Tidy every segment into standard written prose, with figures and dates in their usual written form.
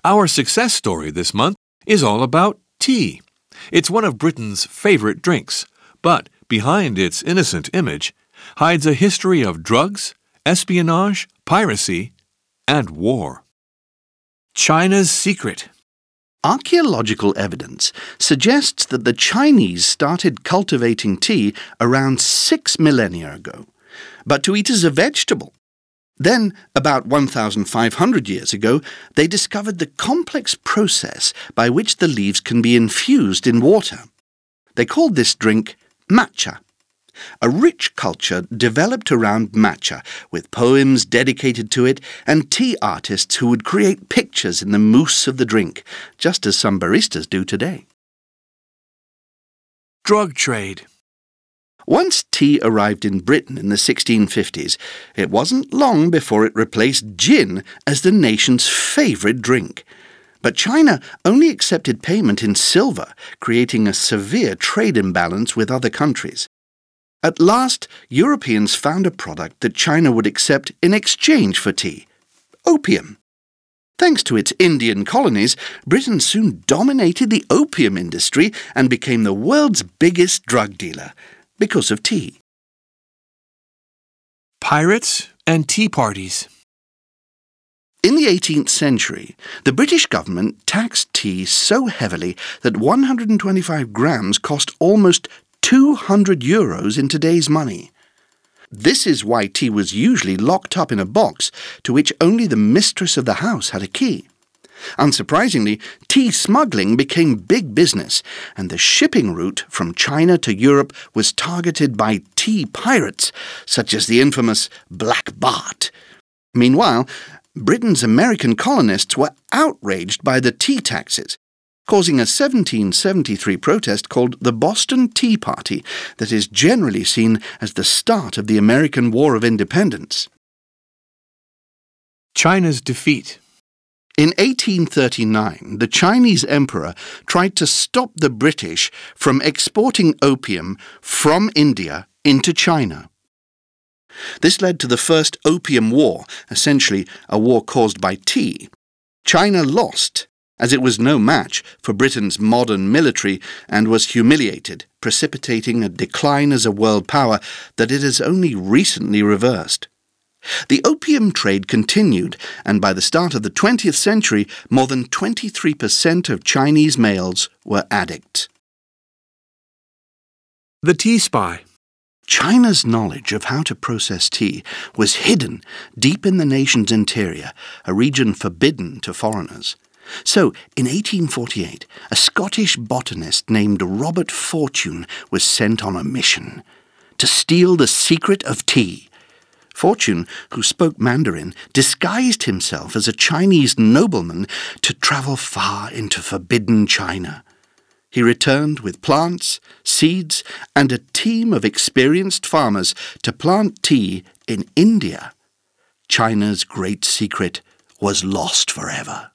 Our success story this month is all about tea. It's one of Britain's favorite drinks, but behind its innocent image hides a history of drugs, espionage, piracy, and war. China's secret. Archaeological evidence suggests that the Chinese started cultivating tea around 6 millennia ago, but to eat as a vegetable. Then, about 1,500 years ago, they discovered the complex process by which the leaves can be infused in water. They called this drink matcha. A rich culture developed around matcha, with poems dedicated to it and tea artists who would create pictures in the mousse of the drink, just as some baristas do today. Drug trade. Once tea arrived in Britain in the 1650s, it wasn't long before it replaced gin as the nation's favourite drink. But China only accepted payment in silver, creating a severe trade imbalance with other countries. At last, Europeans found a product that China would accept in exchange for tea: opium. Thanks to its Indian colonies, Britain soon dominated the opium industry and became the world's biggest drug dealer, because of tea. Pirates and tea parties. In the 18th century, the British government taxed tea so heavily that 125 grams cost almost 200 euros in today's money. This is why tea was usually locked up in a box to which only the mistress of the house had a key. Unsurprisingly, tea smuggling became big business, and the shipping route from China to Europe was targeted by tea pirates, such as the infamous Black Bart. Meanwhile, Britain's American colonists were outraged by the tea taxes, causing a 1773 protest called the Boston Tea Party that is generally seen as the start of the American War of Independence. China's defeat. In 1839, the Chinese emperor tried to stop the British from exporting opium from India into China. This led to the First Opium War, essentially a war caused by tea. China lost, as it was no match for Britain's modern military and was humiliated, precipitating a decline as a world power that it has only recently reversed. The opium trade continued, and by the start of the 20th century, more than 23% of Chinese males were addicts. The tea spy. China's knowledge of how to process tea was hidden deep in the nation's interior, a region forbidden to foreigners. So, in 1848, a Scottish botanist named Robert Fortune was sent on a mission to steal the secret of tea. Fortune, who spoke Mandarin, disguised himself as a Chinese nobleman to travel far into forbidden China. He returned with plants, seeds, and a team of experienced farmers to plant tea in India. China's great secret was lost forever.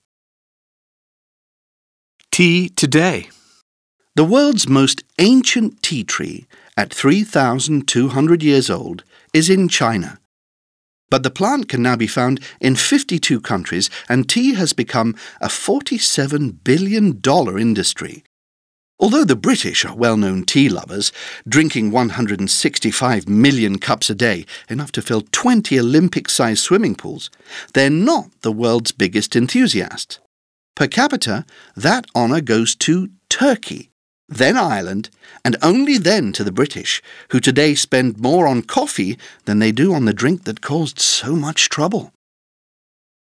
Tea today. The world's most ancient tea tree, at 3,200 years old, is in China. But the plant can now be found in 52 countries, and tea has become a $47 billion industry. Although the British are well-known tea lovers, drinking 165 million cups a day, enough to fill 20 Olympic-sized swimming pools, they're not the world's biggest enthusiasts. Per capita, that honour goes to Turkey, then Ireland, and only then to the British, who today spend more on coffee than they do on the drink that caused so much trouble.